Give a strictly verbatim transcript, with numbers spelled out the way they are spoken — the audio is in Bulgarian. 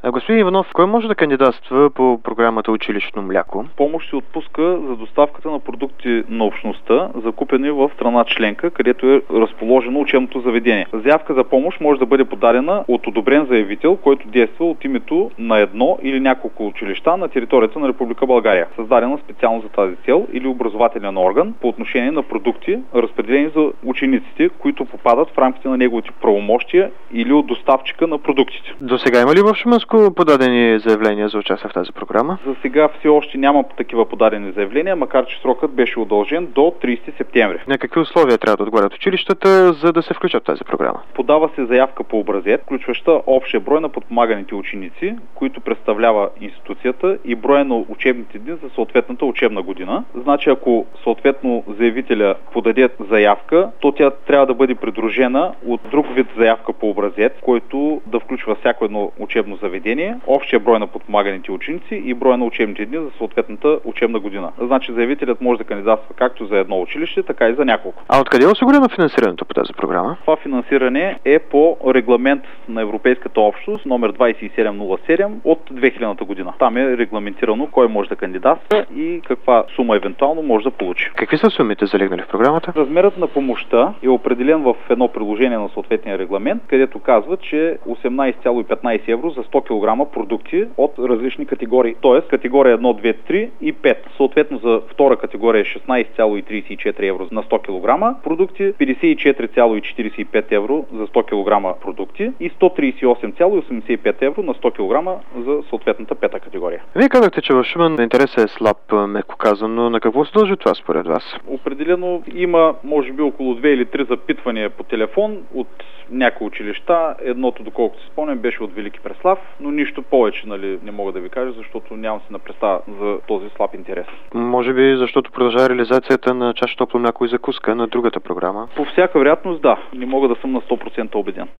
А, господин Иванов, кой може да кандидатства по програмата Училищно мляко? Помощ се отпуска за доставката на продукти на общността, закупени в страна членка, където е разположено учебното заведение. Заявка за помощ може да бъде подадена от одобрен заявител, който действа от името на едно или няколко училища на територията на Република България, създадена специално за тази цел, или образователен орган по отношение на продукти, разпределени за учениците, които попадат в рамките на неговите правомощия, или от доставчика на продуктите. До сега има ли в Шуменско подадени заявления за участие в тази програма? За сега все още няма такива подадени заявления, макар че срокът беше удължен до тридесети септември. На какви условия трябва да отговарят училищата, за да се включат в тази програма? Подава се заявка по образец, включваща общия брой на подпомаганите ученици, които представлява институцията, и броя на учебните дни за съответната учебна година. Значи, ако съответно заявителя подаде заявка, то тя трябва да бъде придружена от друг вид заявка по образец, който да включва всяко едно учебно заведение, общия брой на подпомаганите ученици и броя на учебните дни за съответната учебна година. Значи заявителят може да кандидатства както за едно училище, така и за няколко. А откъде е осигурено финансирането по тази програма? Това финансиране е по регламент на Европейската общност номер двадесет и седем нула седем от две хилядната година. Там е регламентирано кой може да кандидатства и каква сума евентуално може да получи. Какви са сумите залегнали в програмата? Размерът на помощта е определен в едно приложение на съответния регламент, където казва, че осемнадесет цяло и петнадесет евро за сто килограма продукти от различни категории. Т.е. категория едно, две, три и пет. Съответно за втора категория е шестнадесет цяло и тридесет и четири евро на сто килограма продукти, петдесет и четири цяло и четиридесет и пет евро за сто килограма продукти и сто тридесет и осем цяло и осемдесет и пет евро на сто килограма за съответната пета категория. Вие казахте, че в Шумен интересът е слаб, меко казано. На какво се дължи това според вас? Определено има, може би, около две или три запитвания по телефон от някои училища. Едното, доколкото се спомням, беше от Велики Преслав, но нищо повече, нали, не мога да ви кажа, защото нямам си на представа за този слаб интерес. Може би защото продължава реализацията на чаша топло мляко и закуска на другата програма? По всяка вероятност, да. Не мога да съм на сто процента убеден.